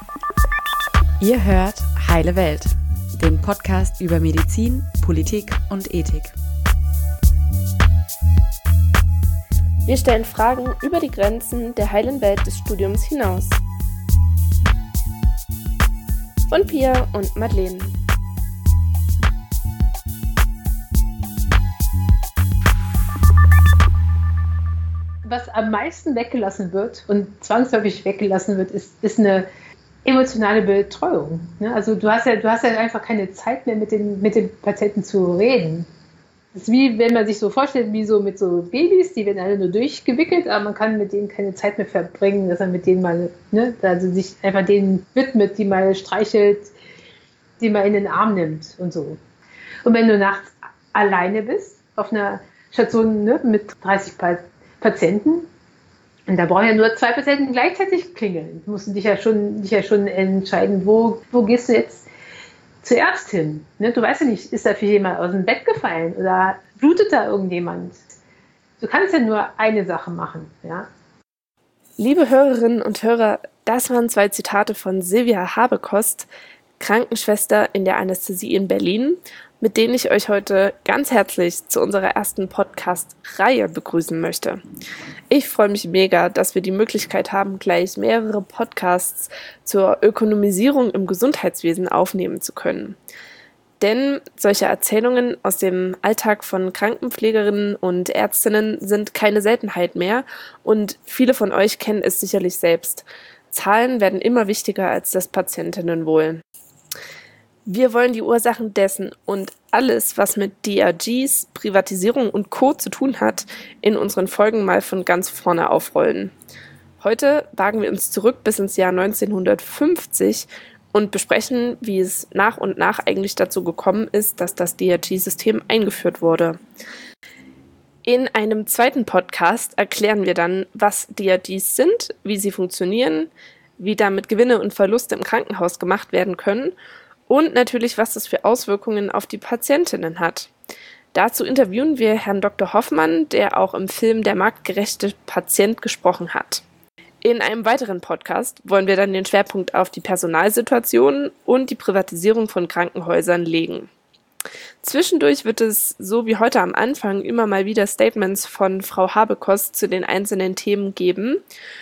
Ihr hört Heile Welt, den Podcast über Medizin, Politik und Ethik. Wir stellen Fragen über die Grenzen der heilen Welt des Studiums hinaus. Von Pia und Madeleine. Was am meisten weggelassen wird und zwangsläufig weggelassen wird, ist eine emotionale Betreuung. Also du hast ja einfach keine Zeit mehr, mit den Patienten zu reden. Das ist wie, wenn man sich so vorstellt, wie so mit so Babys, die werden alle nur durchgewickelt, aber man kann mit denen keine Zeit mehr verbringen, dass man mit denen mal, also sich einfach denen widmet, die mal streichelt, die mal in den Arm nimmt und so. Und wenn du nachts alleine bist, auf einer Station mit 30 Patienten, und da brauchen ja nur 2 Patienten gleichzeitig klingeln. Du musst dich ja schon entscheiden, wo gehst du jetzt zuerst hin. Du weißt ja nicht, ist da für jemand aus dem Bett gefallen oder blutet da irgendjemand. Du kannst ja nur eine Sache machen. Ja? Liebe Hörerinnen und Hörer, das waren 2 Zitate von Silvia Habekost, Krankenschwester in der Anästhesie in Berlin, mit denen ich euch heute ganz herzlich zu unserer ersten Podcast-Reihe begrüßen möchte. Ich freue mich mega, dass wir die Möglichkeit haben, gleich mehrere Podcasts zur Ökonomisierung im Gesundheitswesen aufnehmen zu können. Denn solche Erzählungen aus dem Alltag von Krankenpflegerinnen und Ärztinnen sind keine Seltenheit mehr und viele von euch kennen es sicherlich selbst. Zahlen werden immer wichtiger als das Patientinnenwohl. Wir wollen die Ursachen dessen und alles, was mit DRGs, Privatisierung und Co. zu tun hat, in unseren Folgen mal von ganz vorne aufrollen. Heute wagen wir uns zurück bis ins Jahr 1950 und besprechen, wie es nach und nach eigentlich dazu gekommen ist, dass das DRG-System eingeführt wurde. In einem zweiten Podcast erklären wir dann, was DRGs sind, wie sie funktionieren, wie damit Gewinne und Verluste im Krankenhaus gemacht werden können und natürlich, was das für Auswirkungen auf die Patientinnen hat. Dazu interviewen wir Herrn Dr. Hoffmann, der auch im Film Der marktgerechte Patient gesprochen hat. In einem weiteren Podcast wollen wir dann den Schwerpunkt auf die Personalsituation und die Privatisierung von Krankenhäusern legen. Zwischendurch wird es, so wie heute am Anfang, immer mal wieder Statements von Frau Habekost zu den einzelnen Themen geben.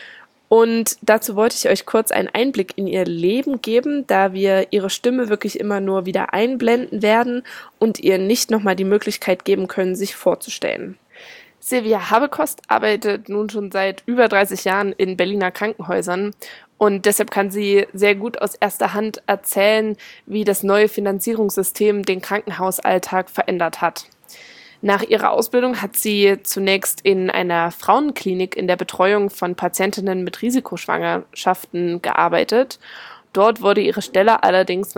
Und dazu wollte ich euch kurz einen Einblick in ihr Leben geben, da wir ihre Stimme wirklich immer nur wieder einblenden werden und ihr nicht nochmal die Möglichkeit geben können, sich vorzustellen. Silvia Habekost arbeitet nun schon seit über 30 Jahren in Berliner Krankenhäusern und deshalb kann sie sehr gut aus erster Hand erzählen, wie das neue Finanzierungssystem den Krankenhausalltag verändert hat. Nach ihrer Ausbildung hat sie zunächst in einer Frauenklinik in der Betreuung von Patientinnen mit Risikoschwangerschaften gearbeitet. Dort wurde ihre Stelle allerdings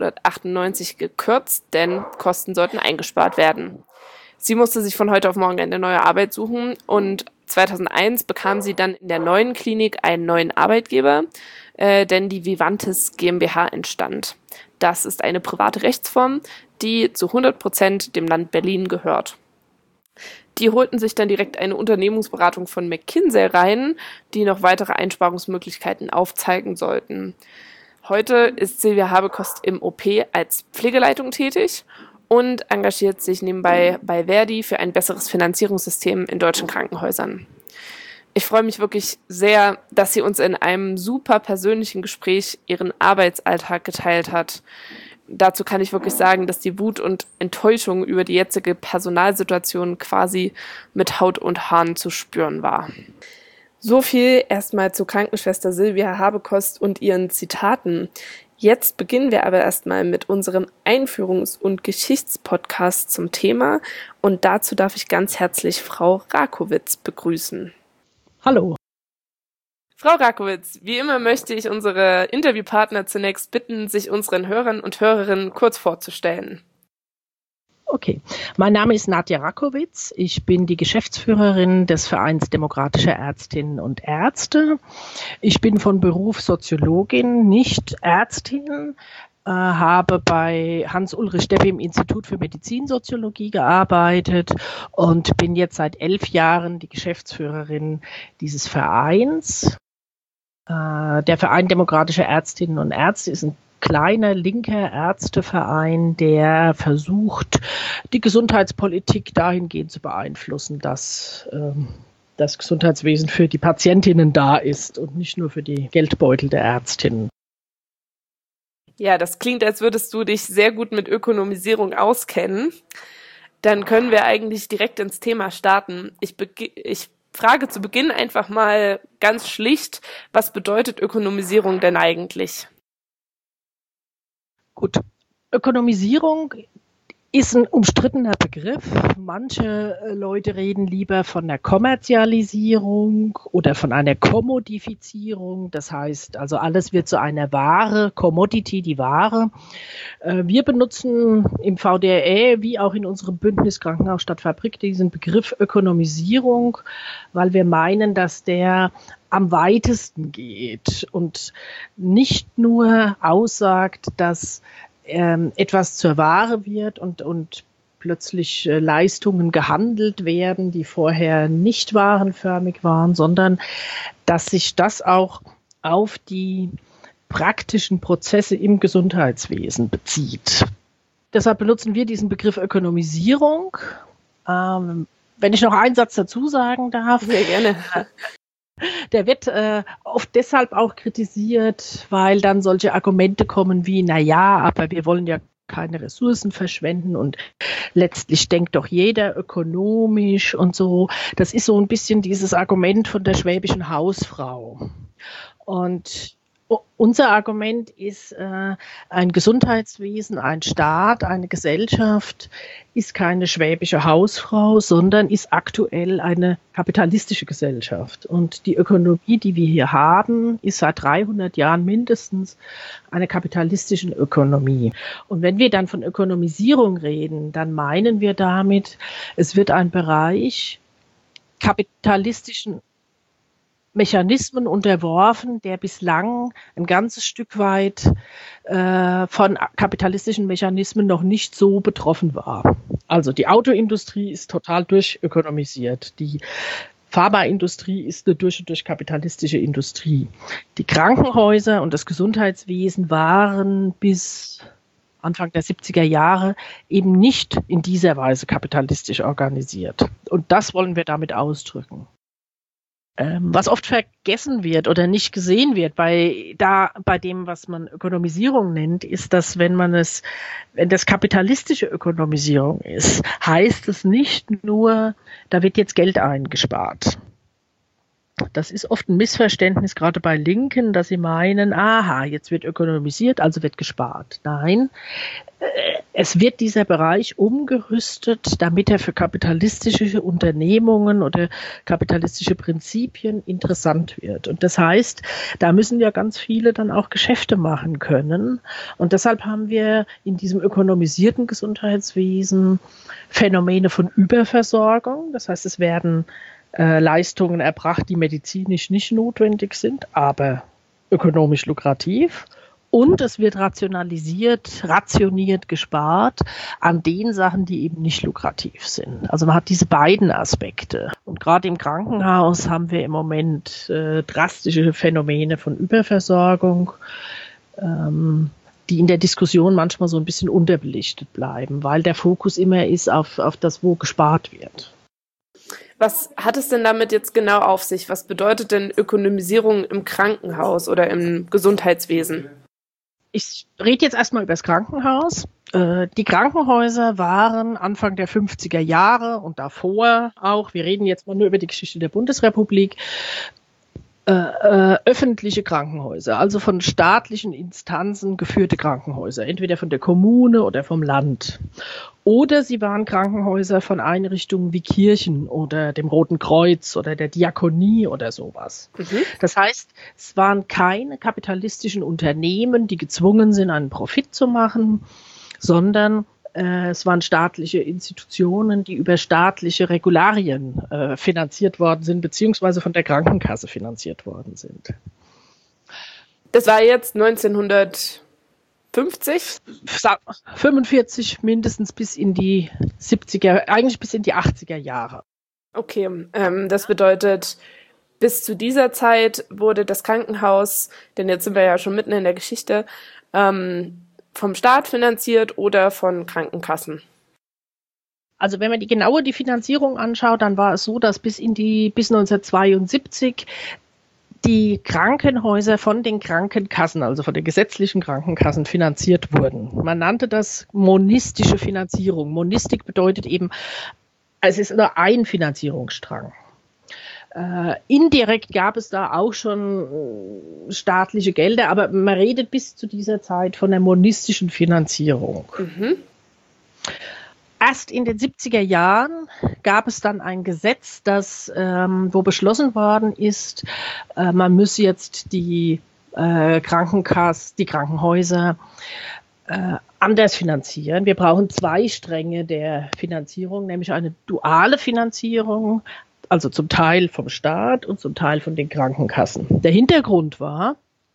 1998 gekürzt, denn Kosten sollten eingespart werden. Sie musste sich von heute auf morgen eine neue Arbeit suchen und 2001 bekam sie dann in der neuen Klinik einen neuen Arbeitgeber, denn die Vivantes GmbH entstand. Das ist eine private Rechtsform, die zu 100% dem Land Berlin gehört. Die holten sich dann direkt eine Unternehmensberatung von McKinsey rein, die noch weitere Einsparungsmöglichkeiten aufzeigen sollten. Heute ist Silvia Habekost im OP als Pflegeleitung tätig und engagiert sich nebenbei bei Verdi für ein besseres Finanzierungssystem in deutschen Krankenhäusern. Ich freue mich wirklich sehr, dass sie uns in einem super persönlichen Gespräch ihren Arbeitsalltag geteilt hat. Dazu kann ich wirklich sagen, dass die Wut und Enttäuschung über die jetzige Personalsituation quasi mit Haut und Haaren zu spüren war. So viel erstmal zu Krankenschwester Silvia Habekost und ihren Zitaten. Jetzt beginnen wir aber erstmal mit unserem Einführungs- und Geschichtspodcast zum Thema und dazu darf ich ganz herzlich Frau Rakowitz begrüßen. Hallo. Frau Rakowitz, wie immer möchte ich unsere Interviewpartner zunächst bitten, sich unseren Hörern und Hörerinnen kurz vorzustellen. Okay, mein Name ist Nadja Rakowitz. Ich bin die Geschäftsführerin des Vereins Demokratischer Ärztinnen und Ärzte. Ich bin von Beruf Soziologin, nicht Ärztin, habe bei Hans-Ulrich Steffi im Institut für Medizinsoziologie gearbeitet und bin jetzt seit 11 Jahren die Geschäftsführerin dieses Vereins. Der Verein Demokratischer Ärztinnen und Ärzte ist ein kleiner linker Ärzteverein, der versucht, die Gesundheitspolitik dahingehend zu beeinflussen, dass das Gesundheitswesen für die Patientinnen da ist und nicht nur für die Geldbeutel der Ärztinnen. Ja, das klingt, als würdest du dich sehr gut mit Ökonomisierung auskennen. Dann können wir eigentlich direkt ins Thema starten. Ich frage zu Beginn einfach mal ganz schlicht, was bedeutet Ökonomisierung denn eigentlich? Gut, Ökonomisierung ist ein umstrittener Begriff. Manche Leute reden lieber von der Kommerzialisierung oder von einer Kommodifizierung. Das heißt, also alles wird zu einer Ware, Commodity, die Ware. Wir benutzen im VDRE wie auch in unserem Bündnis Krankenhaus statt Fabrik diesen Begriff Ökonomisierung, weil wir meinen, dass der am weitesten geht und nicht nur aussagt, dass etwas zur Ware wird und plötzlich Leistungen gehandelt werden, die vorher nicht warenförmig waren, sondern dass sich das auch auf die praktischen Prozesse im Gesundheitswesen bezieht. Deshalb benutzen wir diesen Begriff Ökonomisierung. Wenn ich noch einen Satz dazu sagen darf. Sehr gerne. Der wird oft deshalb auch kritisiert, weil dann solche Argumente kommen wie, na ja, aber wir wollen ja keine Ressourcen verschwenden und letztlich denkt doch jeder ökonomisch und so. Das ist so ein bisschen dieses Argument von der schwäbischen Hausfrau. Und unser Argument ist, ein Gesundheitswesen, ein Staat, eine Gesellschaft ist keine schwäbische Hausfrau, sondern ist aktuell eine kapitalistische Gesellschaft. Und die Ökonomie, die wir hier haben, ist seit 300 Jahren mindestens eine kapitalistische Ökonomie. Und wenn wir dann von Ökonomisierung reden, dann meinen wir damit, es wird ein Bereich kapitalistischen Mechanismen unterworfen, der bislang ein ganzes Stück weit von kapitalistischen Mechanismen noch nicht so betroffen war. Also die Autoindustrie ist total durchökonomisiert. Die Pharmaindustrie ist eine durch und durch kapitalistische Industrie. Die Krankenhäuser und das Gesundheitswesen waren bis Anfang der 70er Jahre eben nicht in dieser Weise kapitalistisch organisiert. Und das wollen wir damit ausdrücken. Was oft vergessen wird oder nicht gesehen wird bei dem, was man Ökonomisierung nennt, ist, dass wenn das kapitalistische Ökonomisierung ist, heißt es nicht nur, da wird jetzt Geld eingespart. Das ist oft ein Missverständnis, gerade bei Linken, dass sie meinen, aha, jetzt wird ökonomisiert, also wird gespart. Nein, es wird dieser Bereich umgerüstet, damit er für kapitalistische Unternehmungen oder kapitalistische Prinzipien interessant wird. Und das heißt, da müssen ja ganz viele dann auch Geschäfte machen können. Und deshalb haben wir in diesem ökonomisierten Gesundheitswesen Phänomene von Überversorgung. Das heißt, es werden Leistungen erbracht, die medizinisch nicht notwendig sind, aber ökonomisch lukrativ. Und es wird rationiert, gespart an den Sachen, die eben nicht lukrativ sind. Also man hat diese beiden Aspekte. Und gerade im Krankenhaus haben wir im Moment drastische Phänomene von Überversorgung, die in der Diskussion manchmal so ein bisschen unterbelichtet bleiben, weil der Fokus immer ist auf das, wo gespart wird. Was hat es denn damit jetzt genau auf sich? Was bedeutet denn Ökonomisierung im Krankenhaus oder im Gesundheitswesen? Ich rede jetzt erstmal über das Krankenhaus. Die Krankenhäuser waren Anfang der 50er Jahre und davor auch, wir reden jetzt mal nur über die Geschichte der Bundesrepublik, öffentliche Krankenhäuser, also von staatlichen Instanzen geführte Krankenhäuser, entweder von der Kommune oder vom Land. Oder sie waren Krankenhäuser von Einrichtungen wie Kirchen oder dem Roten Kreuz oder der Diakonie oder sowas. Das heißt, es waren keine kapitalistischen Unternehmen, die gezwungen sind, einen Profit zu machen, sondern es waren staatliche Institutionen, die über staatliche Regularien finanziert worden sind, beziehungsweise von der Krankenkasse finanziert worden sind. Das war jetzt 1950? 45 mindestens bis in die 70er, eigentlich bis in die 80er Jahre. Okay, das bedeutet, bis zu dieser Zeit wurde das Krankenhaus, denn jetzt sind wir ja schon mitten in der Geschichte, vom Staat finanziert oder von Krankenkassen? Also wenn man die Finanzierung anschaut, dann war es so, dass bis 1972 die Krankenhäuser von den Krankenkassen, also von den gesetzlichen Krankenkassen, finanziert wurden. Man nannte das monistische Finanzierung. Monistik bedeutet eben, es ist nur ein Finanzierungsstrang. Indirekt gab es da auch schon staatliche Gelder, aber man redet bis zu dieser Zeit von der monistischen Finanzierung. Mhm. Erst in den 70er Jahren gab es dann ein Gesetz, wo beschlossen worden ist, man müsse jetzt die Krankenhäuser anders finanzieren. Wir brauchen 2 Stränge der Finanzierung, nämlich eine duale Finanzierung, also zum Teil vom Staat und zum Teil von den Krankenkassen. Der Hintergrund war,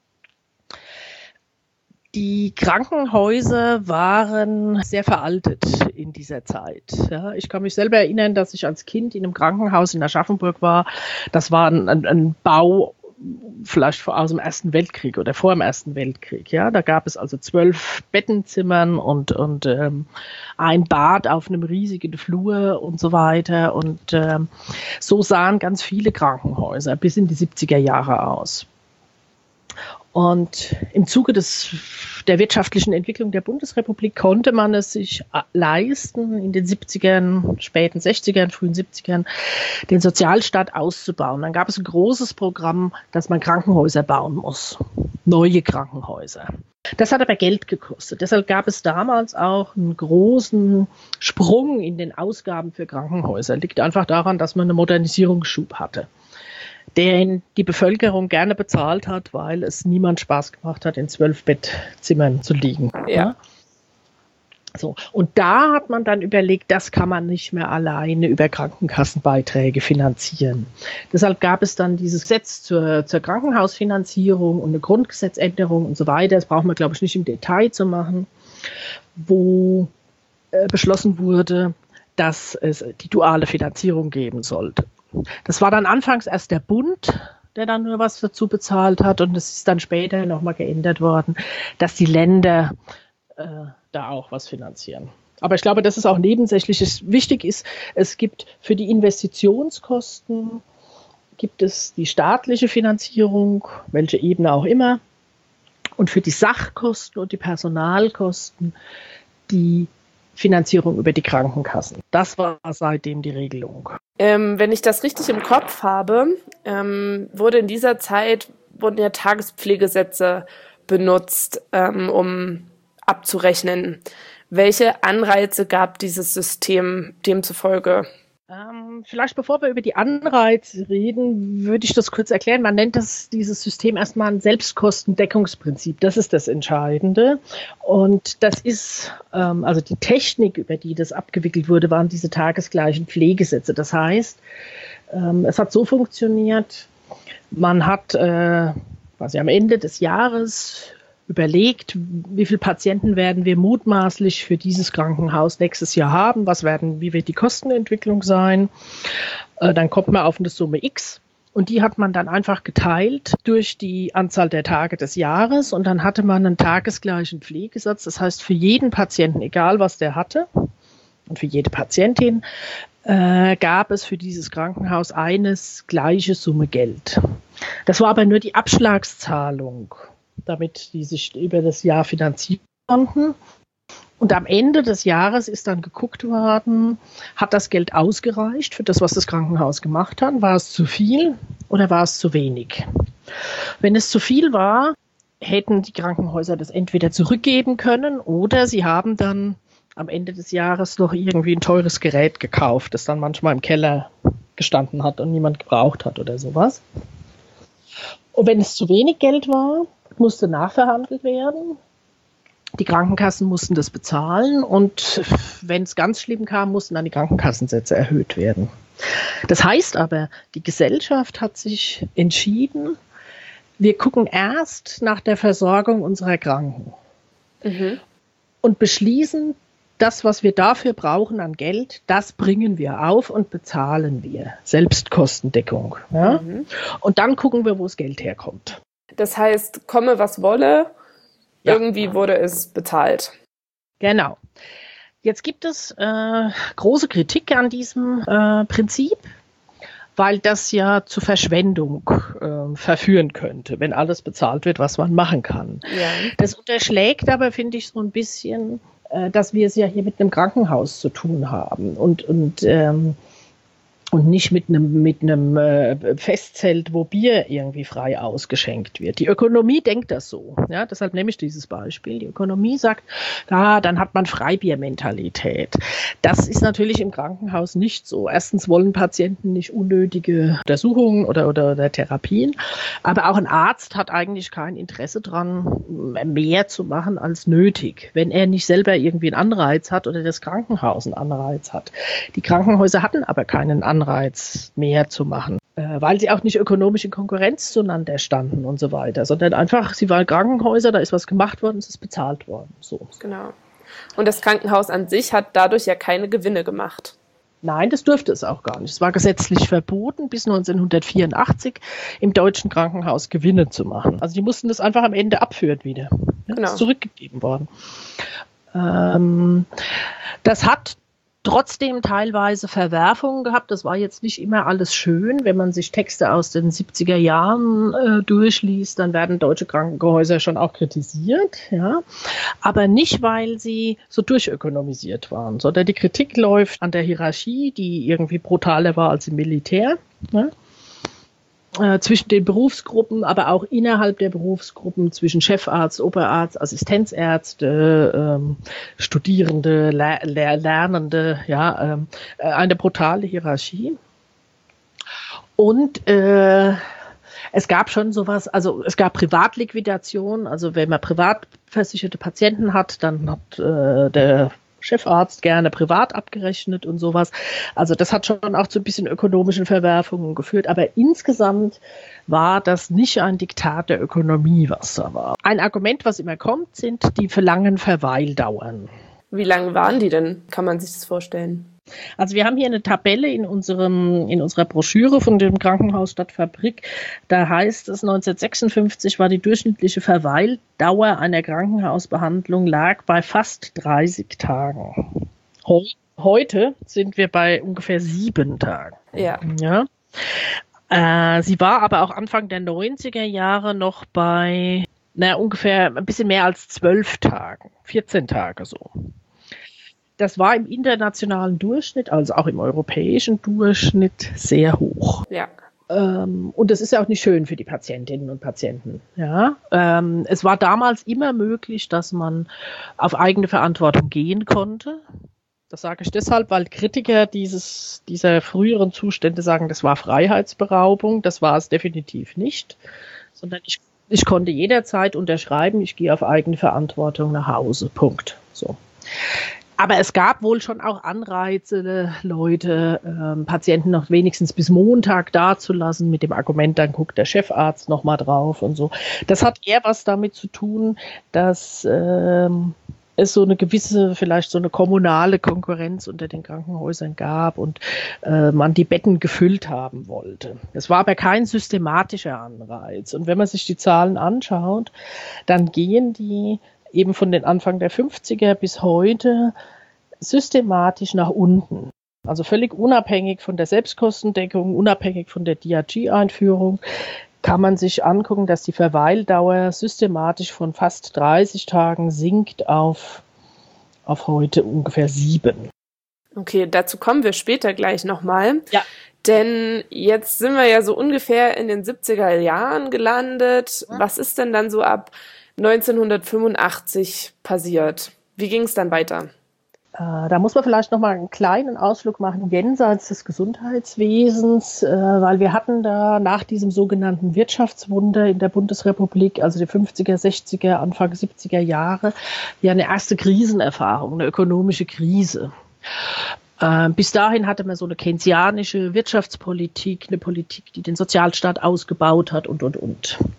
die Krankenhäuser waren sehr veraltet in dieser Zeit. Ja, ich kann mich selber erinnern, dass ich als Kind in einem Krankenhaus in Aschaffenburg war. Das war ein Bau vielleicht aus dem Ersten Weltkrieg oder vor dem Ersten Weltkrieg. Ja, da gab es also 12 Bettenzimmern und ein Bad auf einem riesigen Flur und so weiter. Und so sahen ganz viele Krankenhäuser bis in die 70er Jahre aus. Und im Zuge der wirtschaftlichen Entwicklung der Bundesrepublik konnte man es sich leisten, in den 70ern, späten 60ern, frühen 70ern, den Sozialstaat auszubauen. Dann gab es ein großes Programm, dass man Krankenhäuser bauen muss, neue Krankenhäuser. Das hat aber Geld gekostet. Deshalb gab es damals auch einen großen Sprung in den Ausgaben für Krankenhäuser. Liegt einfach daran, dass man einen Modernisierungsschub hatte, den die Bevölkerung gerne bezahlt hat, weil es niemand Spaß gemacht hat, in 12 Bettzimmern zu liegen. Ja. So. Und da hat man dann überlegt, das kann man nicht mehr alleine über Krankenkassenbeiträge finanzieren. Deshalb gab es dann dieses Gesetz zur Krankenhausfinanzierung und eine Grundgesetzänderung und so weiter. Das brauchen wir, glaube ich, nicht im Detail zu machen, wo beschlossen wurde, dass es die duale Finanzierung geben sollte. Das war dann anfangs erst der Bund, der dann nur was dazu bezahlt hat, und es ist dann später nochmal geändert worden, dass die Länder da auch was finanzieren. Aber ich glaube, das ist auch nebensächlich. Wichtig ist, es gibt für die Investitionskosten gibt es die staatliche Finanzierung, welche Ebene auch immer, und für die Sachkosten und die Personalkosten die Finanzierung über die Krankenkassen. Das war seitdem die Regelung. Wenn ich das richtig im Kopf habe, wurden ja Tagespflegesätze benutzt, um abzurechnen. Welche Anreize gab dieses System demzufolge? Vielleicht bevor wir über die Anreize reden, würde ich das kurz erklären. Man nennt dieses System erstmal ein Selbstkostendeckungsprinzip. Das ist das Entscheidende. Und das ist, also die Technik, über die das abgewickelt wurde, waren diese tagesgleichen Pflegesätze. Das heißt, es hat so funktioniert, man hat quasi am Ende des Jahres überlegt, wie viele Patienten werden wir mutmaßlich für dieses Krankenhaus nächstes Jahr haben, wie wird die Kostenentwicklung sein. Dann kommt man auf eine Summe X und die hat man dann einfach geteilt durch die Anzahl der Tage des Jahres und dann hatte man einen tagesgleichen Pflegesatz. Das heißt, für jeden Patienten, egal was der hatte, und für jede Patientin gab es für dieses Krankenhaus eine gleiche Summe Geld. Das war aber nur die Abschlagszahlung, damit die sich über das Jahr finanzieren konnten. Und am Ende des Jahres ist dann geguckt worden, hat das Geld ausgereicht für das, was das Krankenhaus gemacht hat? War es zu viel oder war es zu wenig? Wenn es zu viel war, hätten die Krankenhäuser das entweder zurückgeben können oder sie haben dann am Ende des Jahres noch irgendwie ein teures Gerät gekauft, das dann manchmal im Keller gestanden hat und niemand gebraucht hat oder sowas. Und wenn es zu wenig Geld war, musste nachverhandelt werden. Die Krankenkassen mussten das bezahlen und wenn es ganz schlimm kam, mussten dann die Krankenkassensätze erhöht werden. Das heißt aber, die Gesellschaft hat sich entschieden, wir gucken erst nach der Versorgung unserer Kranken und beschließen das, was wir dafür brauchen an Geld, das bringen wir auf und bezahlen wir. Selbstkostendeckung. Ja? Und dann gucken wir, wo das Geld herkommt. Das heißt, komme was wolle, irgendwie wurde es bezahlt. Genau. Jetzt gibt es große Kritik an diesem Prinzip, weil das ja zu Verschwendung verführen könnte, wenn alles bezahlt wird, was man machen kann. Ja. Das unterschlägt aber, finde ich, so ein bisschen, dass wir es ja hier mit einem Krankenhaus zu tun haben und nicht mit einem Festzelt, wo Bier irgendwie frei ausgeschenkt wird. Die Ökonomie denkt das so. Ja, deshalb nehme ich dieses Beispiel. Die Ökonomie sagt, dann hat man Freibiermentalität. Das ist natürlich im Krankenhaus nicht so. Erstens wollen Patienten nicht unnötige Untersuchungen oder Therapien. Aber auch ein Arzt hat eigentlich kein Interesse dran, mehr zu machen als nötig, wenn er nicht selber irgendwie einen Anreiz hat oder das Krankenhaus einen Anreiz hat. Die Krankenhäuser hatten aber keinen Anreiz, mehr zu machen, weil sie auch nicht ökonomisch in Konkurrenz zueinander standen und so weiter, sondern einfach, sie waren Krankenhäuser, da ist was gemacht worden, es ist bezahlt worden. So. Genau. Und das Krankenhaus an sich hat dadurch ja keine Gewinne gemacht. Nein, das durfte es auch gar nicht. Es war gesetzlich verboten, bis 1984 im deutschen Krankenhaus Gewinne zu machen. Also die mussten das einfach am Ende abführen wieder. Genau. Das ist zurückgegeben worden. Das hat trotzdem teilweise Verwerfungen gehabt. Das war jetzt nicht immer alles schön. Wenn man sich Texte aus den 70er Jahren durchliest, dann werden deutsche Krankenhäuser schon auch kritisiert. Ja? Aber nicht, weil sie so durchökonomisiert waren, sondern die Kritik läuft an der Hierarchie, die irgendwie brutaler war als im Militär. Ja? Zwischen den Berufsgruppen, aber auch innerhalb der Berufsgruppen, zwischen Chefarzt, Oberarzt, Assistenzärzte, Studierende, Lernende, eine brutale Hierarchie. Und es gab schon sowas, also es gab Privatliquidation, also wenn man privat versicherte Patienten hat, dann hat der Chefarzt gerne privat abgerechnet und sowas. Also das hat schon auch zu ein bisschen ökonomischen Verwerfungen geführt. Aber insgesamt war das nicht ein Diktat der Ökonomie, was da war. Ein Argument, was immer kommt, sind die langen Verweildauern. Wie lang waren die denn? Kann man sich das vorstellen? Also wir haben hier eine Tabelle in unserer Broschüre von dem Krankenhaus Stadtfabrik. Da heißt es, 1956 war die durchschnittliche Verweildauer einer Krankenhausbehandlung lag bei fast 30 Tagen. Heute sind wir bei ungefähr 7 Tagen. Ja. Sie war aber auch Anfang der 90er Jahre noch bei ungefähr ein bisschen mehr als 12 Tagen, 14 Tage so. Das war im internationalen Durchschnitt, also auch im europäischen Durchschnitt, sehr hoch. Ja. Und das ist ja auch nicht schön für die Patientinnen und Patienten. Ja. Es war damals immer möglich, dass man auf eigene Verantwortung gehen konnte. Das sage ich deshalb, weil Kritiker dieser früheren Zustände sagen, das war Freiheitsberaubung. Das war es definitiv nicht, sondern ich konnte jederzeit unterschreiben, ich gehe auf eigene Verantwortung nach Hause. Punkt. So. Aber es gab wohl schon auch Anreize, Leute, Patienten noch wenigstens bis Montag dazulassen, mit dem Argument, dann guckt der Chefarzt nochmal drauf und so. Das hat eher was damit zu tun, dass es so eine gewisse, vielleicht so eine kommunale Konkurrenz unter den Krankenhäusern gab und man die Betten gefüllt haben wollte. Es war aber kein systematischer Anreiz. Und wenn man sich die Zahlen anschaut, dann gehen die eben von den Anfang der 50er bis heute systematisch nach unten. Also völlig unabhängig von der Selbstkostendeckung, unabhängig von der DRG-Einführung, kann man sich angucken, dass die Verweildauer systematisch von fast 30 Tagen sinkt auf heute ungefähr 7. Okay, dazu kommen wir später gleich nochmal. Ja. Denn jetzt sind wir ja so ungefähr in den 70er Jahren gelandet. Ja. Was ist denn dann so ab 1985 passiert? Wie ging es dann weiter? Da muss man vielleicht noch mal einen kleinen Ausflug machen jenseits des Gesundheitswesens, weil wir hatten da nach diesem sogenannten Wirtschaftswunder in der Bundesrepublik, also die 50er, 60er, Anfang 70er Jahre, ja eine erste Krisenerfahrung, eine ökonomische Krise. Bis dahin hatte man so eine keynesianische Wirtschaftspolitik, eine Politik, die den Sozialstaat ausgebaut hat und.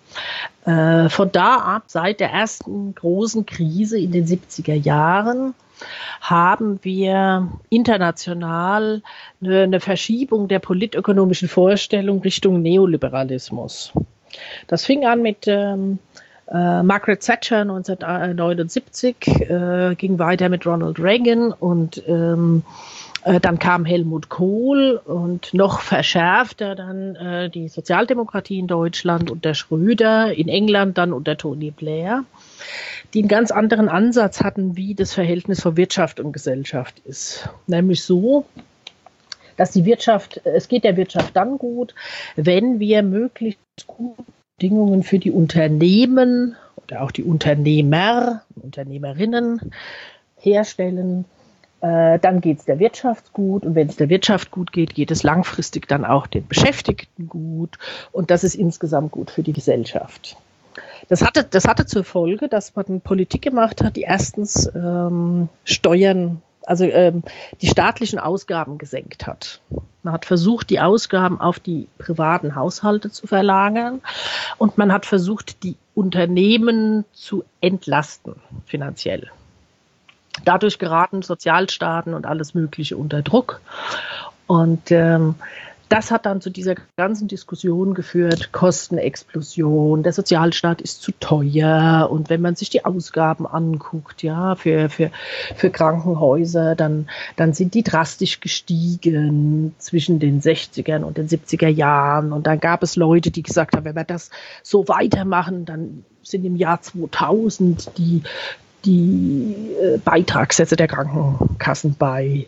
Von da ab, seit der ersten großen Krise in den 70er Jahren, haben wir international eine Verschiebung der politökonomischen Vorstellung Richtung Neoliberalismus. Das fing an mit Margaret Thatcher 1979, ging weiter mit Ronald Reagan und dann kam Helmut Kohl und noch verschärfter dann die Sozialdemokratie in Deutschland unter Schröder, in England dann unter Tony Blair, die einen ganz anderen Ansatz hatten, wie das Verhältnis von Wirtschaft und Gesellschaft ist. Nämlich so, dass es geht der Wirtschaft dann gut, wenn wir möglichst gute Bedingungen für die Unternehmen oder auch die Unternehmer, Unternehmerinnen herstellen. Dann geht es der Wirtschaft gut und wenn es der Wirtschaft gut geht, geht es langfristig dann auch den Beschäftigten gut und das ist insgesamt gut für die Gesellschaft. Das hatte zur Folge, dass man Politik gemacht hat, die erstens Steuern, also die staatlichen Ausgaben gesenkt hat. Man hat versucht, die Ausgaben auf die privaten Haushalte zu verlagern und man hat versucht, die Unternehmen zu entlasten finanziell. Dadurch geraten Sozialstaaten und alles Mögliche unter Druck. Und das hat dann zu dieser ganzen Diskussion geführt, Kostenexplosion, der Sozialstaat ist zu teuer. Und wenn man sich die Ausgaben anguckt, ja, für Krankenhäuser, dann sind die drastisch gestiegen zwischen den 60ern und den 70er Jahren. Und dann gab es Leute, die gesagt haben, wenn wir das so weitermachen, dann sind im Jahr 2000 die Beitragssätze der Krankenkassen bei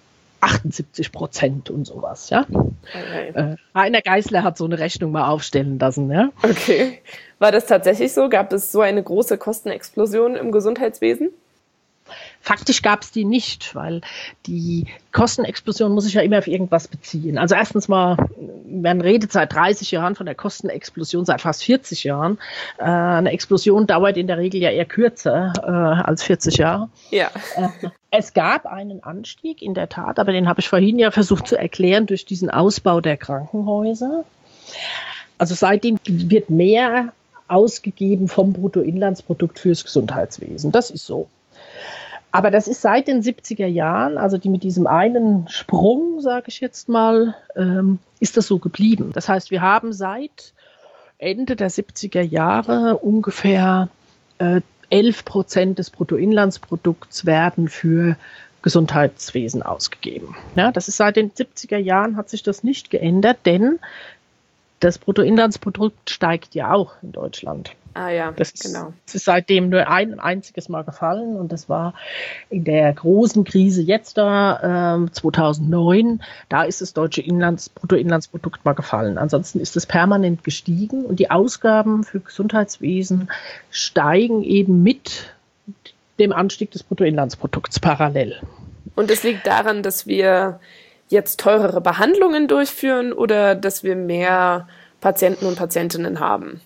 78% und sowas, ja. Okay. Rainer Geisler hat so eine Rechnung mal aufstellen lassen, ja. Okay. War das tatsächlich so? Gab es so eine große Kostenexplosion im Gesundheitswesen? Faktisch gab es die nicht, weil die Kostenexplosion muss sich ja immer auf irgendwas beziehen. Also erstens mal, man redet seit 30 Jahren von der Kostenexplosion, seit fast 40 Jahren. Eine Explosion dauert in der Regel ja eher kürzer als 40 Jahre. Ja. Es gab einen Anstieg, in der Tat, aber den habe ich vorhin ja versucht zu erklären durch diesen Ausbau der Krankenhäuser. Also seitdem wird mehr ausgegeben vom Bruttoinlandsprodukt fürs Gesundheitswesen. Das ist so. Aber das ist seit den 70er Jahren, also die mit diesem einen Sprung, sage ich jetzt mal, ist das so geblieben. Das heißt, wir haben seit Ende der 70er Jahre ungefähr 11% des Bruttoinlandsprodukts werden für Gesundheitswesen ausgegeben. Ja, das ist seit den 70er Jahren hat sich das nicht geändert, denn das Bruttoinlandsprodukt steigt ja auch in Deutschland. Ah ja, das ist seitdem nur ein einziges Mal gefallen und das war in der großen Krise jetzt da, 2009, da ist das deutsche Bruttoinlandsprodukt mal gefallen. Ansonsten ist es permanent gestiegen und die Ausgaben für Gesundheitswesen steigen eben mit dem Anstieg des Bruttoinlandsprodukts parallel. Und das liegt daran, dass wir jetzt teurere Behandlungen durchführen oder dass wir mehr Patienten und Patientinnen haben?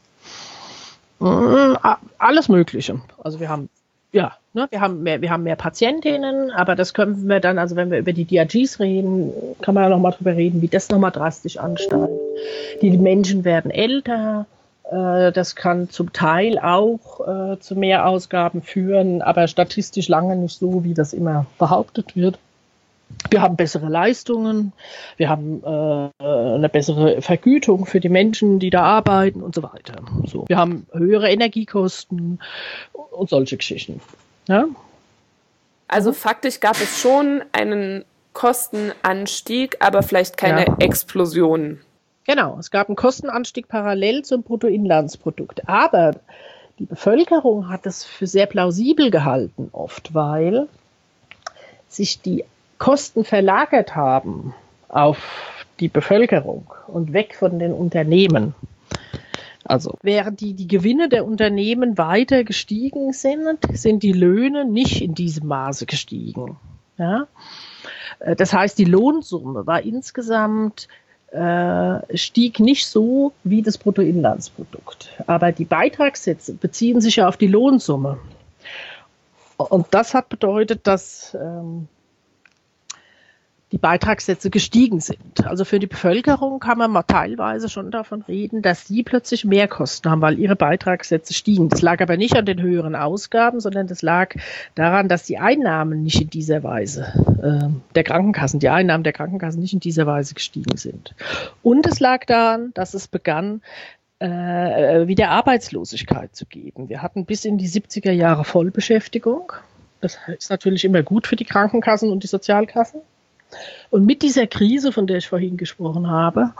Alles Mögliche. Also wir haben mehr Patientinnen, aber das können wir dann, also wenn wir über die DRGs reden, kann man ja nochmal drüber reden, wie das nochmal drastisch ansteigt. Die Menschen werden älter, das kann zum Teil auch zu mehr Ausgaben führen, aber statistisch lange nicht so, wie das immer behauptet wird. Wir haben bessere Leistungen, wir haben eine bessere Vergütung für die Menschen, die da arbeiten und so weiter. So. Wir haben höhere Energiekosten und solche Geschichten. Ja? Also faktisch gab es schon einen Kostenanstieg, aber vielleicht keine Explosion. Genau, es gab einen Kostenanstieg parallel zum Bruttoinlandsprodukt. Aber die Bevölkerung hat es für sehr plausibel gehalten oft, weil sich die Kosten verlagert haben auf die Bevölkerung und weg von den Unternehmen. Also während die Gewinne der Unternehmen weiter gestiegen sind die Löhne nicht in diesem Maße gestiegen. Ja? Das heißt, die Lohnsumme war insgesamt stieg nicht so wie das Bruttoinlandsprodukt. Aber die Beitragssätze beziehen sich ja auf die Lohnsumme. Und das hat bedeutet, dass die Beitragssätze gestiegen sind. Also für die Bevölkerung kann man mal teilweise schon davon reden, dass sie plötzlich mehr Kosten haben, weil ihre Beitragssätze stiegen. Das lag aber nicht an den höheren Ausgaben, sondern das lag daran, dass die Einnahmen nicht in dieser Weise die Einnahmen der Krankenkassen nicht in dieser Weise gestiegen sind. Und es lag daran, dass es begann, wieder Arbeitslosigkeit zu geben. Wir hatten bis in die 70er Jahre Vollbeschäftigung. Das ist natürlich immer gut für die Krankenkassen und die Sozialkassen. Und mit dieser Krise, von der ich vorhin gesprochen habe,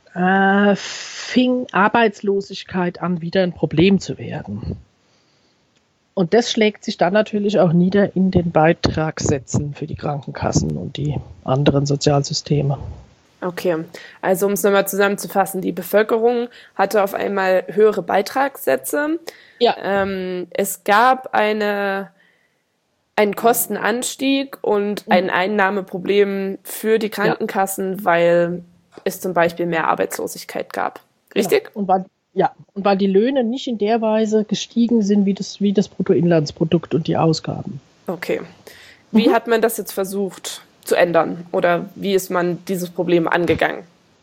fing Arbeitslosigkeit an, wieder ein Problem zu werden. Und das schlägt sich dann natürlich auch nieder in den Beitragssätzen für die Krankenkassen und die anderen Sozialsysteme. Okay, also um es nochmal zusammenzufassen, die Bevölkerung hatte auf einmal höhere Beitragssätze. Ja. Es gab einen Kostenanstieg und ein Einnahmeproblem für die Krankenkassen, weil es zum Beispiel mehr Arbeitslosigkeit gab. Richtig? Ja, und weil die Löhne nicht in der Weise gestiegen sind wie das Bruttoinlandsprodukt und die Ausgaben. Okay. Wie hat man das jetzt versucht zu ändern? Oder wie ist man dieses Problem angegangen?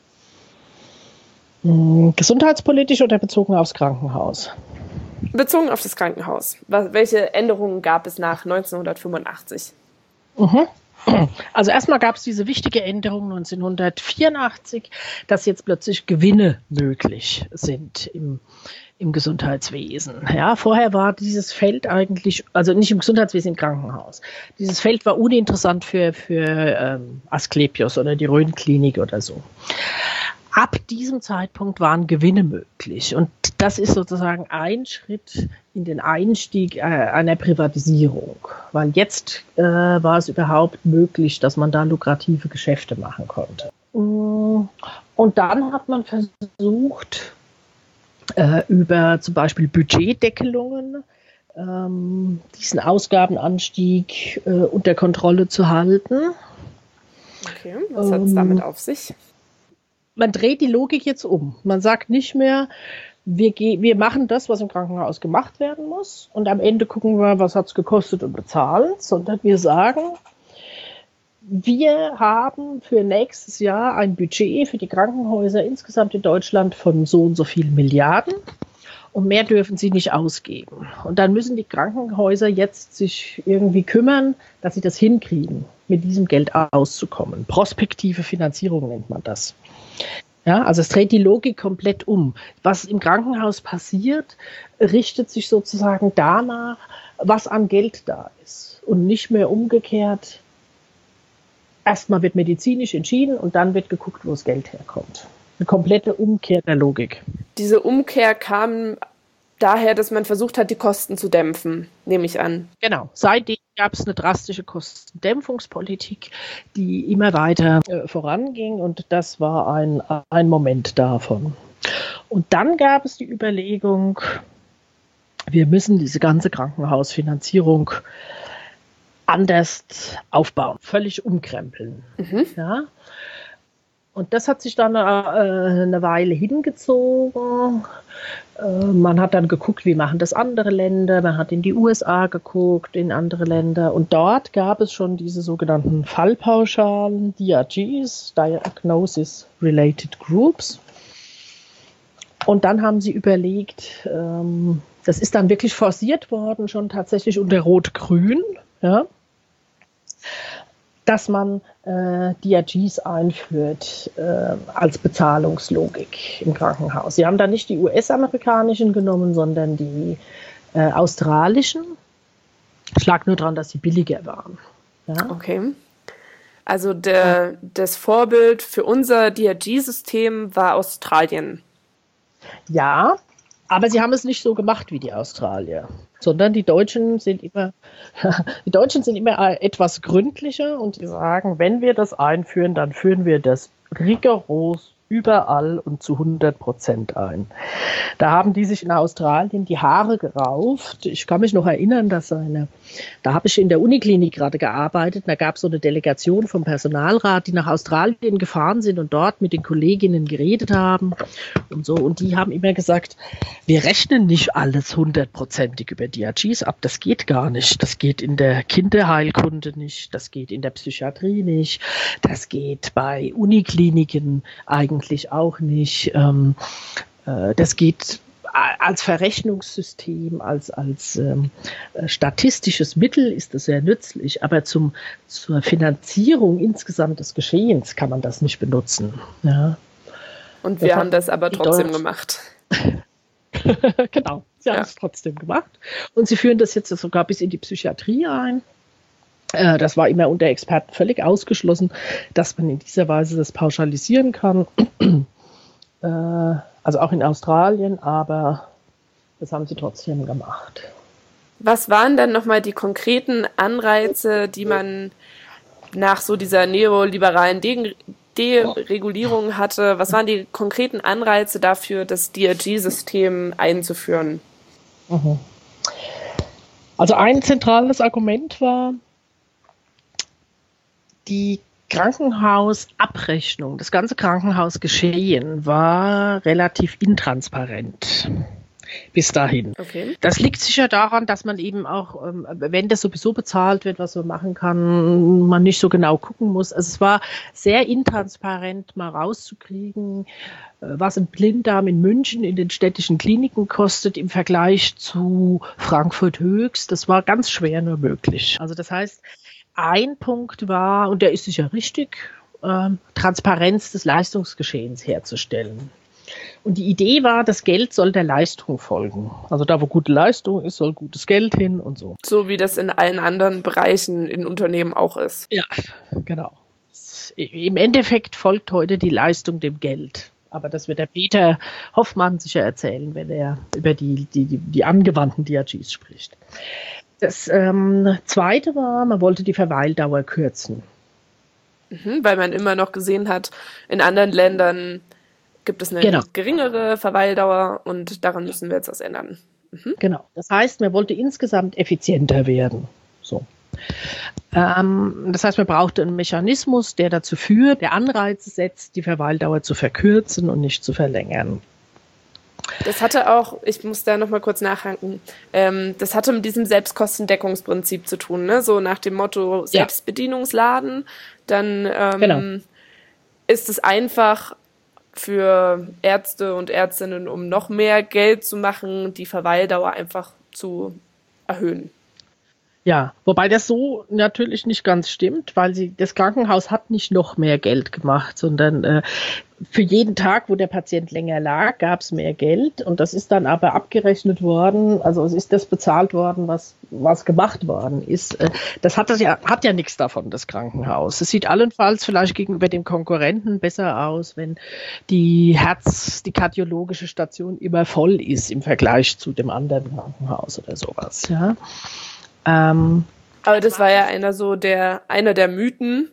Gesundheitspolitisch oder bezogen aufs Krankenhaus? Bezogen auf das Krankenhaus. Welche Änderungen gab es nach 1985? Also erstmal gab es diese wichtige Änderung 1984, dass jetzt plötzlich Gewinne möglich sind im Gesundheitswesen. Ja, vorher war dieses Feld eigentlich, also nicht im Gesundheitswesen, im Krankenhaus. Dieses Feld war uninteressant für Asklepios oder die Rhön-Klinik oder so. Ab diesem Zeitpunkt waren Gewinne möglich. Und das ist sozusagen ein Schritt in den Einstieg einer Privatisierung. Weil jetzt war es überhaupt möglich, dass man da lukrative Geschäfte machen konnte. Und dann hat man versucht, über zum Beispiel Budgetdeckelungen diesen Ausgabenanstieg unter Kontrolle zu halten. Okay, was hat es damit auf sich? Man dreht die Logik jetzt um. Man sagt nicht mehr, wir machen das, was im Krankenhaus gemacht werden muss und am Ende gucken wir, was hat es gekostet und bezahlen, sondern wir sagen, wir haben für nächstes Jahr ein Budget für die Krankenhäuser insgesamt in Deutschland von so und so vielen Milliarden und mehr dürfen sie nicht ausgeben. Und dann müssen die Krankenhäuser jetzt sich irgendwie kümmern, dass sie das hinkriegen, mit diesem Geld auszukommen. Prospektive Finanzierung nennt man das. Ja, also es dreht die Logik komplett um. Was im Krankenhaus passiert, richtet sich sozusagen danach, was an Geld da ist. Und nicht mehr umgekehrt, erstmal wird medizinisch entschieden und dann wird geguckt, wo das Geld herkommt. Eine komplette Umkehr der Logik. Diese Umkehr kam daher, dass man versucht hat, die Kosten zu dämpfen, nehme ich an. Genau. Seitdem gab es eine drastische Kostendämpfungspolitik, die immer weiter voranging und das war ein Moment davon. Und dann gab es die Überlegung, wir müssen diese ganze Krankenhausfinanzierung anders aufbauen, völlig umkrempeln. Ja? Und das hat sich dann eine Weile hingezogen. Man hat dann geguckt, wie machen das andere Länder. Man hat in die USA geguckt, in andere Länder. Und dort gab es schon diese sogenannten Fallpauschalen, DRGs, Diagnosis Related Groups. Und dann haben sie überlegt, das ist dann wirklich forciert worden, schon tatsächlich unter Rot-Grün, ja, dass man DRGs einführt als Bezahlungslogik im Krankenhaus. Sie haben da nicht die US-amerikanischen genommen, sondern die australischen. Es lag nur daran, dass sie billiger waren. Ja? Okay. Also das Vorbild für unser DRG-System war Australien. Ja, aber sie haben es nicht so gemacht wie die Australier, sondern die Deutschen sind immer etwas gründlicher und die sagen, wenn wir das einführen, dann führen wir das rigoros überall und zu 100% ein. Da haben die sich in Australien die Haare gerauft. Ich kann mich noch erinnern, da habe ich in der Uniklinik gerade gearbeitet. Da gab es so eine Delegation vom Personalrat, die nach Australien gefahren sind und dort mit den Kolleginnen geredet haben und so. Und die haben immer gesagt, wir rechnen nicht alles 100%ig über DRGs ab. Das geht gar nicht. Das geht in der Kinderheilkunde nicht. Das geht in der Psychiatrie nicht. Das geht bei Unikliniken eigentlich auch nicht. Das geht als Verrechnungssystem, als statistisches Mittel ist das sehr nützlich, aber zur Finanzierung insgesamt des Geschehens kann man das nicht benutzen. Ja. Und wir haben das aber trotzdem gemacht. Genau, sie haben es trotzdem gemacht. Und sie führen das jetzt sogar bis in die Psychiatrie ein. Das war immer unter Experten völlig ausgeschlossen, dass man in dieser Weise das pauschalisieren kann. Also auch in Australien, aber das haben sie trotzdem gemacht. Was waren dann nochmal die konkreten Anreize, die man nach so dieser neoliberalen Deregulierung hatte? Was waren die konkreten Anreize dafür, das DRG-System einzuführen? Also ein zentrales Argument war, die Krankenhausabrechnung, das ganze Krankenhausgeschehen war relativ intransparent bis dahin. Okay. Das liegt sicher daran, dass man eben auch, wenn das sowieso bezahlt wird, was man machen kann, man nicht so genau gucken muss. Also es war sehr intransparent, mal rauszukriegen, was ein Blinddarm in München in den städtischen Kliniken kostet im Vergleich zu Frankfurt Höchst. Das war ganz schwer nur möglich. Also das heißt, ein Punkt war, und der ist sicher richtig, Transparenz des Leistungsgeschehens herzustellen. Und die Idee war, das Geld soll der Leistung folgen. Also da, wo gute Leistung ist, soll gutes Geld hin und so. So wie das in allen anderen Bereichen in Unternehmen auch ist. Ja, genau. Im Endeffekt folgt heute die Leistung dem Geld. Aber das wird der Peter Hoffmann sicher erzählen, wenn er über die angewandten DRGs spricht. Das Zweite war, man wollte die Verweildauer kürzen. Weil man immer noch gesehen hat, in anderen Ländern gibt es eine geringere Verweildauer und daran müssen wir jetzt was ändern. Genau. Das heißt, man wollte insgesamt effizienter werden. So. Das heißt, man brauchte einen Mechanismus, der dazu führt, der Anreize setzt, die Verweildauer zu verkürzen und nicht zu verlängern. Das hatte auch, ich muss da nochmal kurz nachhaken, das hatte mit diesem Selbstkostendeckungsprinzip zu tun, ne? So nach dem Motto Selbstbedienungsladen, dann ist es einfach für Ärzte und Ärztinnen, um noch mehr Geld zu machen, die Verweildauer einfach zu erhöhen. Ja, wobei das so natürlich nicht ganz stimmt, weil das Krankenhaus hat nicht noch mehr Geld gemacht, sondern für jeden Tag, wo der Patient länger lag, gab es mehr Geld und das ist dann aber abgerechnet worden, also es ist das bezahlt worden, was gemacht worden ist. Das hat ja nichts davon, das Krankenhaus. Es sieht allenfalls vielleicht gegenüber dem Konkurrenten besser aus, wenn die kardiologische Station immer voll ist im Vergleich zu dem anderen Krankenhaus oder sowas, ja. Aber das war ja einer der Mythen,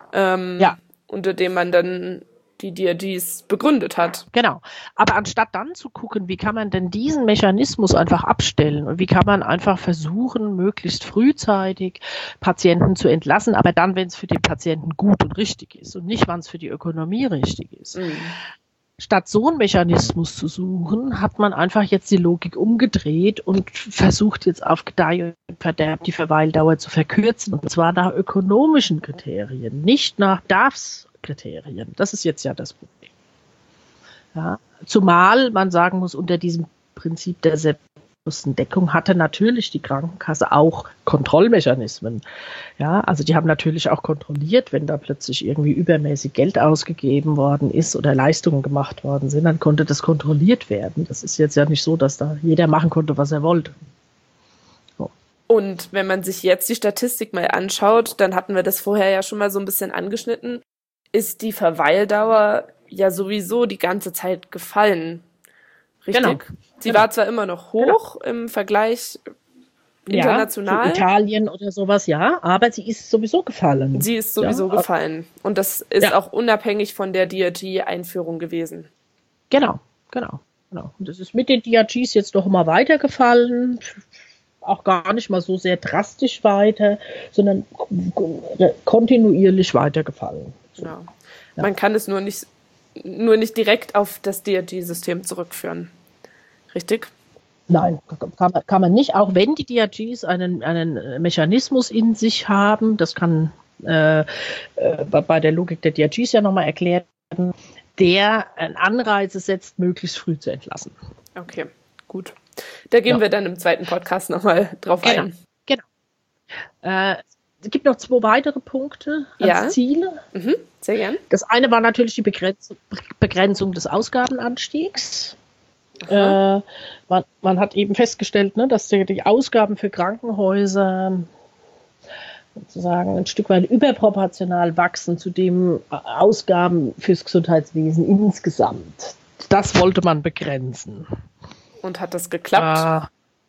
unter dem man dann die DRGs begründet hat. Genau. Aber anstatt dann zu gucken, wie kann man denn diesen Mechanismus einfach abstellen und wie kann man einfach versuchen, möglichst frühzeitig Patienten zu entlassen, aber dann, wenn es für den Patienten gut und richtig ist und nicht, wann es für die Ökonomie richtig ist. Statt so einen Mechanismus zu suchen, hat man einfach jetzt die Logik umgedreht und versucht jetzt auf Gedeih und Verderb die Verweildauer zu verkürzen. Und zwar nach ökonomischen Kriterien, nicht nach Bedarfskriterien. Das ist jetzt ja das Problem. Ja, zumal man sagen muss, unter diesem Prinzip der Selbstkostendeckung hatte natürlich die Krankenkasse auch Kontrollmechanismen. Ja, also die haben natürlich auch kontrolliert, wenn da plötzlich irgendwie übermäßig Geld ausgegeben worden ist oder Leistungen gemacht worden sind, dann konnte das kontrolliert werden. Das ist jetzt ja nicht so, dass da jeder machen konnte, was er wollte. So. Und wenn man sich jetzt die Statistik mal anschaut, dann hatten wir das vorher ja schon mal so ein bisschen angeschnitten, ist die Verweildauer ja sowieso die ganze Zeit gefallen. Richtig? Genau. Sie war zwar immer noch hoch im Vergleich international. Ja, Italien oder sowas, ja, aber sie ist sowieso gefallen. Sie ist sowieso gefallen. Und das ist auch unabhängig von der DRG-Einführung gewesen. Genau. Und das ist mit den DRGs jetzt noch mal weitergefallen. Auch gar nicht mal so sehr drastisch weiter, sondern kontinuierlich weitergefallen. So. Ja. Man kann es nur nicht direkt auf das DRG-System zurückführen. Richtig? Nein, kann man nicht, auch wenn die DRGs einen Mechanismus in sich haben, das kann bei der Logik der DRGs ja nochmal erklärt werden, der Anreize setzt, möglichst früh zu entlassen. Okay, gut. Da gehen wir dann im zweiten Podcast nochmal drauf ein. Genau. Es gibt noch 2 weitere Punkte als Ziele. Mhm, sehr gern. Das eine war natürlich die Begrenzung des Ausgabenanstiegs. Man hat eben festgestellt, ne, dass die Ausgaben für Krankenhäuser sozusagen ein Stück weit überproportional wachsen zu den Ausgaben fürs Gesundheitswesen insgesamt. Das wollte man begrenzen. Und hat das geklappt?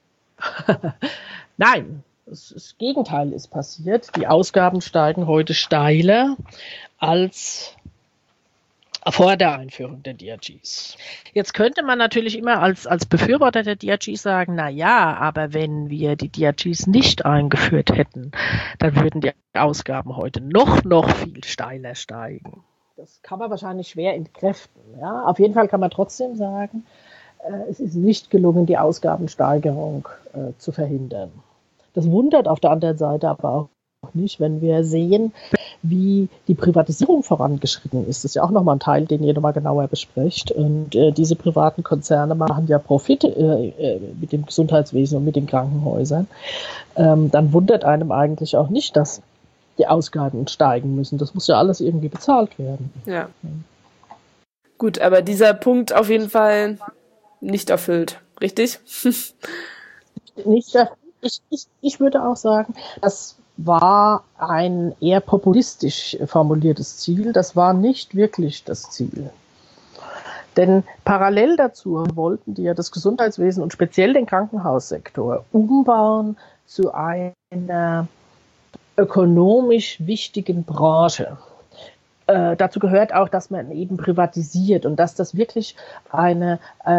Nein, das Gegenteil ist passiert. Die Ausgaben steigen heute steiler als vor der Einführung der DRGs. Jetzt könnte man natürlich immer als Befürworter der DRGs sagen, na ja, aber wenn wir die DRGs nicht eingeführt hätten, dann würden die Ausgaben heute noch viel steiler steigen. Das kann man wahrscheinlich schwer entkräften. Ja? Auf jeden Fall kann man trotzdem sagen, es ist nicht gelungen, die Ausgabensteigerung zu verhindern. Das wundert auf der anderen Seite aber auch nicht, wenn wir sehen, wie die Privatisierung vorangeschritten ist. Das ist ja auch nochmal ein Teil, den ihr nochmal genauer besprecht. Und diese privaten Konzerne machen ja Profit mit dem Gesundheitswesen und mit den Krankenhäusern. Dann wundert einem eigentlich auch nicht, dass die Ausgaben steigen müssen. Das muss ja alles irgendwie bezahlt werden. Ja. Gut, aber dieser Punkt auf jeden Fall nicht erfüllt, richtig? Nicht erfüllt. Ich würde auch sagen, das war ein eher populistisch formuliertes Ziel. Das war nicht wirklich das Ziel. Denn parallel dazu wollten die ja das Gesundheitswesen und speziell den Krankenhaussektor umbauen zu einer ökonomisch wichtigen Branche. Dazu gehört auch, dass man eben privatisiert und dass das wirklich einer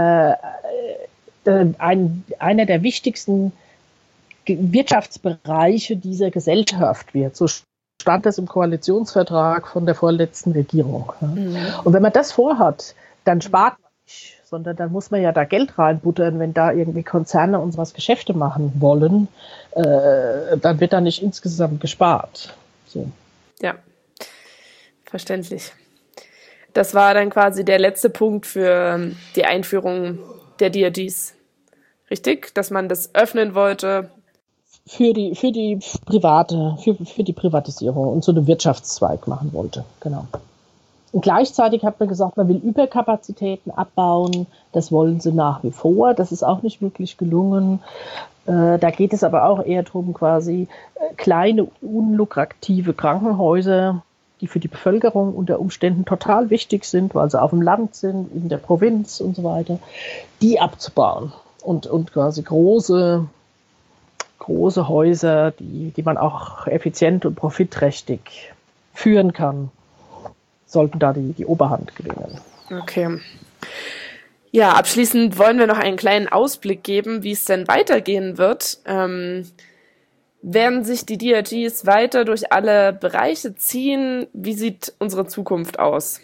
der wichtigsten Wirtschaftsbereiche dieser Gesellschaft wird. So stand das im Koalitionsvertrag von der vorletzten Regierung. Mhm. Und wenn man das vorhat, dann spart man nicht, sondern dann muss man ja da Geld reinbuttern, wenn da irgendwie Konzerne uns was Geschäfte machen wollen, dann wird da nicht insgesamt gespart. So. Ja, verständlich. Das war dann quasi der letzte Punkt für die Einführung der DRGs. Richtig? Dass man das öffnen wollte. Für die Privatisierung und so einen Wirtschaftszweig machen wollte, genau. Und gleichzeitig hat man gesagt, man will Überkapazitäten abbauen, das wollen sie nach wie vor, das ist auch nicht wirklich gelungen. Da geht es aber auch eher darum, quasi kleine, unlukrative Krankenhäuser, die für die Bevölkerung unter Umständen total wichtig sind, weil sie auf dem Land sind, in der Provinz und so weiter, die abzubauen und quasi große Häuser, die man auch effizient und profitträchtig führen kann, sollten da die Oberhand gewinnen. Okay. Ja, abschließend wollen wir noch einen kleinen Ausblick geben, wie es denn weitergehen wird. Werden sich die DRGs weiter durch alle Bereiche ziehen? Wie sieht unsere Zukunft aus?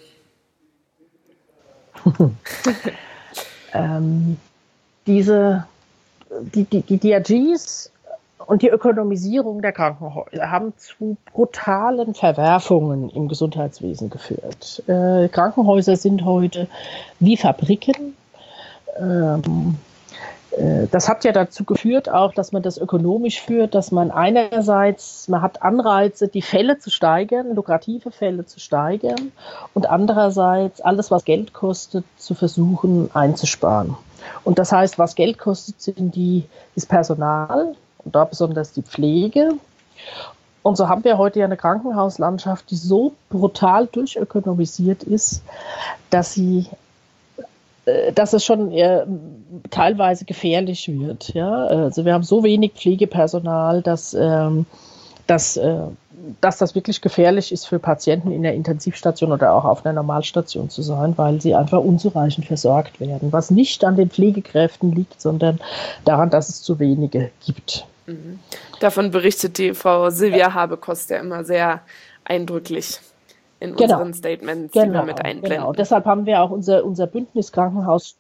Die DRGs und die Ökonomisierung der Krankenhäuser haben zu brutalen Verwerfungen im Gesundheitswesen geführt. Krankenhäuser sind heute wie Fabriken. Das hat ja dazu geführt auch, dass man das ökonomisch führt, dass man einerseits, man hat Anreize, die Fälle zu steigern, lukrative Fälle zu steigern und andererseits alles, was Geld kostet, zu versuchen einzusparen. Und das heißt, was Geld kostet, ist Personal und da besonders die Pflege. Und so haben wir heute ja eine Krankenhauslandschaft, die so brutal durchökonomisiert ist, dass sie dass es schon teilweise gefährlich wird. Ja? Also wir haben so wenig Pflegepersonal, dass das wirklich gefährlich ist für Patienten in der Intensivstation oder auch auf einer Normalstation zu sein, weil sie einfach unzureichend versorgt werden. Was nicht an den Pflegekräften liegt, sondern daran, dass es zu wenige gibt. Mhm. Davon berichtet die Frau Silvia Habekost ja immer sehr eindrücklich in unseren Statements, die wir mit einblenden. Genau. Deshalb haben wir auch unser Bündnis Krankenhaus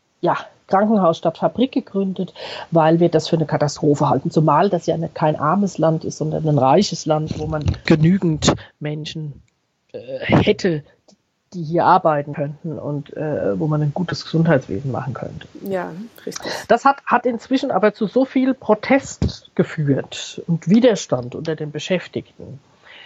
statt Fabrik gegründet, weil wir das für eine Katastrophe halten. Zumal das ja kein armes Land ist, sondern ein reiches Land, wo man genügend Menschen hätte, die hier arbeiten könnten und wo man ein gutes Gesundheitswesen machen könnte. Ja, richtig. Das hat inzwischen aber zu so viel Protest geführt und Widerstand unter den Beschäftigten,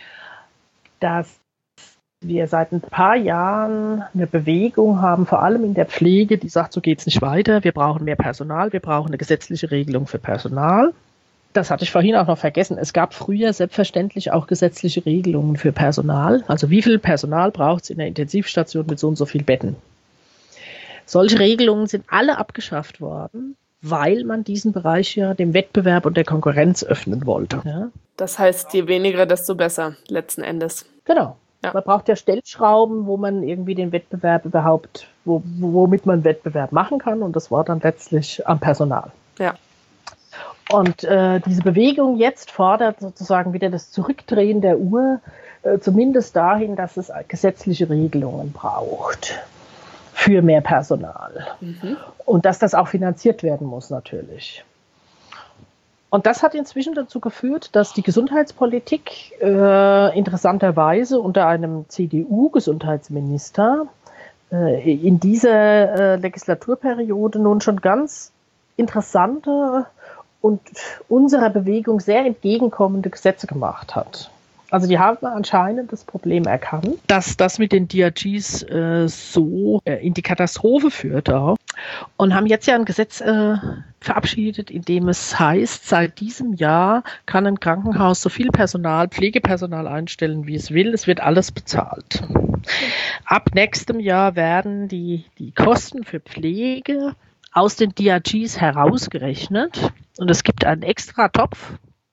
dass wir seit ein paar Jahren eine Bewegung haben, vor allem in der Pflege, die sagt, so geht es nicht weiter, wir brauchen mehr Personal, wir brauchen eine gesetzliche Regelung für Personal. Das hatte ich vorhin auch noch vergessen. Es gab früher selbstverständlich auch gesetzliche Regelungen für Personal. Also wie viel Personal braucht es in der Intensivstation mit so und so viel Betten? Solche Regelungen sind alle abgeschafft worden, weil man diesen Bereich ja dem Wettbewerb und der Konkurrenz öffnen wollte. Ja? Das heißt, je weniger, desto besser, letzten Endes. Genau. Ja. Man braucht ja Stellschrauben, wo man irgendwie den Wettbewerb überhaupt, womit man Wettbewerb machen kann. Und das war dann letztlich am Personal. Ja. Und diese Bewegung jetzt fordert sozusagen wieder das Zurückdrehen der Uhr, zumindest dahin, dass es gesetzliche Regelungen braucht für mehr Personal. Mhm. Und dass das auch finanziert werden muss natürlich. Und das hat inzwischen dazu geführt, dass die Gesundheitspolitik interessanterweise unter einem CDU-Gesundheitsminister in dieser Legislaturperiode nun schon ganz interessante und unserer Bewegung sehr entgegenkommende Gesetze gemacht hat. Also die haben anscheinend das Problem erkannt, dass das mit den DRGs so in die Katastrophe führt auch. Und haben jetzt ja ein Gesetz verabschiedet, in dem es heißt, seit diesem Jahr kann ein Krankenhaus so viel Pflegepersonal einstellen, wie es will. Es wird alles bezahlt. Ab nächstem Jahr werden die Kosten für Pflege aus den DRGs herausgerechnet. Und es gibt einen extra Topf,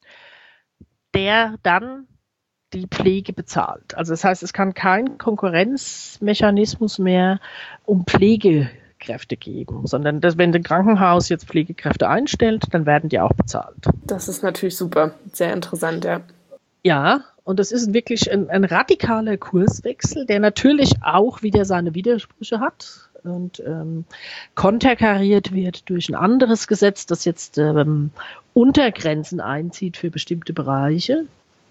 der dann die Pflege bezahlt. Also das heißt, es kann kein Konkurrenzmechanismus mehr um Pflegekräfte geben, sondern wenn ein Krankenhaus jetzt Pflegekräfte einstellt, dann werden die auch bezahlt. Das ist natürlich super, sehr interessant, ja. Ja, und das ist wirklich ein radikaler Kurswechsel, der natürlich auch wieder seine Widersprüche hat und konterkariert wird durch ein anderes Gesetz, das jetzt Untergrenzen einzieht für bestimmte Bereiche.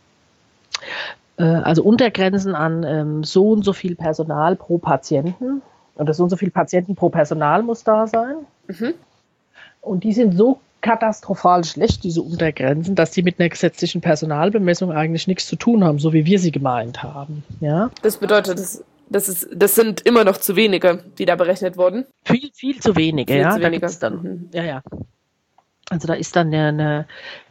Also Untergrenzen an so und so viel Personal pro Patienten oder so und so viel Patienten pro Personal muss da sein. Mhm. Und die sind so katastrophal schlecht, diese Untergrenzen, dass die mit einer gesetzlichen Personalbemessung eigentlich nichts zu tun haben, so wie wir sie gemeint haben. Ja? Das bedeutet, das sind immer noch zu wenige, die da berechnet wurden? Viel zu wenige, viel ja. Zu wenige. Ja. Also da ist dann eine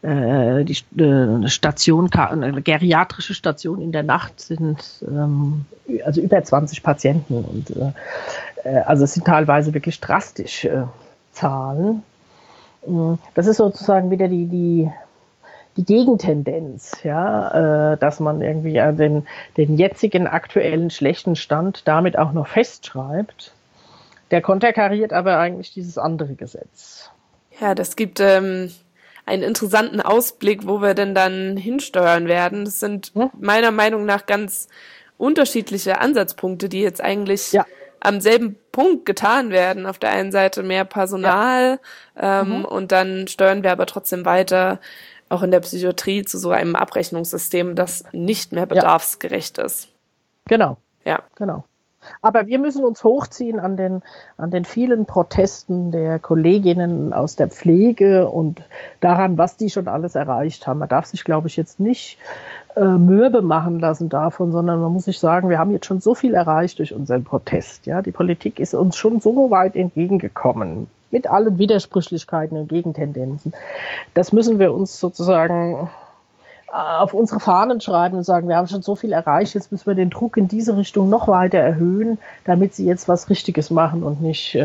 Station, eine geriatrische Station in der Nacht sind also über 20 Patienten und also es sind teilweise wirklich drastisch Zahlen. Das ist sozusagen wieder die Gegentendenz, ja, dass man irgendwie den jetzigen aktuellen schlechten Stand damit auch noch festschreibt. Der konterkariert aber eigentlich dieses andere Gesetz. Ja, das gibt einen interessanten Ausblick, wo wir denn dann hinsteuern werden. Das sind meiner Meinung nach ganz unterschiedliche Ansatzpunkte, die jetzt eigentlich am selben Punkt getan werden. Auf der einen Seite mehr Personal und dann steuern wir aber trotzdem weiter, auch in der Psychiatrie, zu so einem Abrechnungssystem, das nicht mehr bedarfsgerecht ist. Genau. Ja. Genau. Aber wir müssen uns hochziehen an den vielen Protesten der Kolleginnen aus der Pflege und daran, was die schon alles erreicht haben. Man darf sich, glaube ich, jetzt nicht mürbe machen lassen davon, sondern man muss sich sagen, wir haben jetzt schon so viel erreicht durch unseren Protest. Ja? Die Politik ist uns schon so weit entgegengekommen, mit allen Widersprüchlichkeiten und Gegentendenzen. Das müssen wir uns sozusagen auf unsere Fahnen schreiben und sagen, wir haben schon so viel erreicht, jetzt müssen wir den Druck in diese Richtung noch weiter erhöhen, damit sie jetzt was Richtiges machen und nicht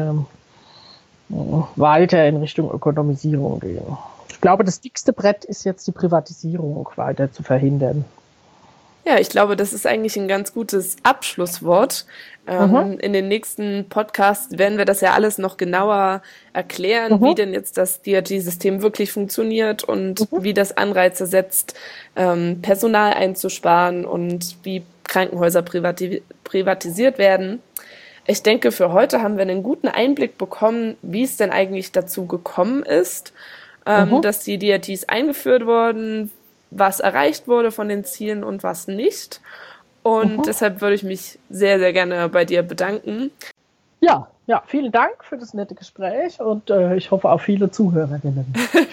weiter in Richtung Ökonomisierung gehen. Ich glaube, das dickste Brett ist jetzt die Privatisierung weiter zu verhindern. Ja, ich glaube, das ist eigentlich ein ganz gutes Abschlusswort. In den nächsten Podcasts werden wir das ja alles noch genauer erklären, wie denn jetzt das DRG-System wirklich funktioniert und wie das Anreize setzt, Personal einzusparen und wie Krankenhäuser privatisiert werden. Ich denke, für heute haben wir einen guten Einblick bekommen, wie es denn eigentlich dazu gekommen ist, dass die DRGs eingeführt wurden, was erreicht wurde von den Zielen und was nicht. Und deshalb würde ich mich sehr, sehr gerne bei dir bedanken. Ja, vielen Dank für das nette Gespräch und ich hoffe auf viele Zuhörerinnen.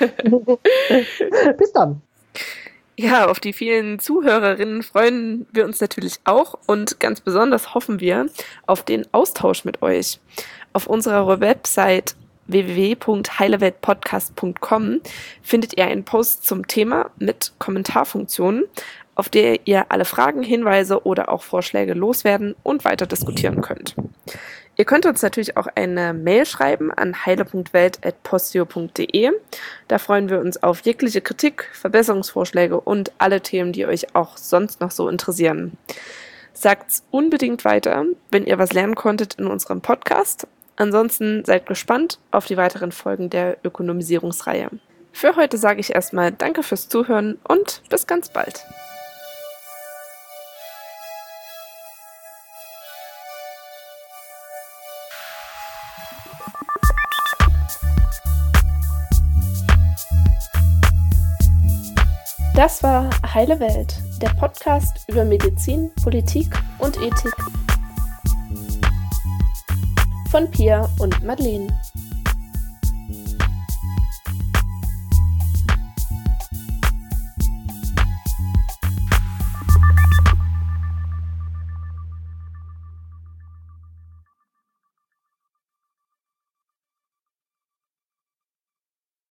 Bis dann. Ja, auf die vielen Zuhörerinnen freuen wir uns natürlich auch und ganz besonders hoffen wir auf den Austausch mit euch. Auf unserer Website www.heileweltpodcast.com findet ihr einen Post zum Thema mit Kommentarfunktionen, auf der ihr alle Fragen, Hinweise oder auch Vorschläge loswerden und weiter diskutieren könnt. Ihr könnt uns natürlich auch eine Mail schreiben an heile.welt@postio.de. Da freuen wir uns auf jegliche Kritik, Verbesserungsvorschläge und alle Themen, die euch auch sonst noch so interessieren. Sagt's unbedingt weiter, wenn ihr was lernen konntet in unserem Podcast. Ansonsten seid gespannt auf die weiteren Folgen der Ökonomisierungsreihe. Für heute sage ich erstmal Danke fürs Zuhören und bis ganz bald. Das war Heile Welt, der Podcast über Medizin, Politik und Ethik. Von Pia und Madeleine.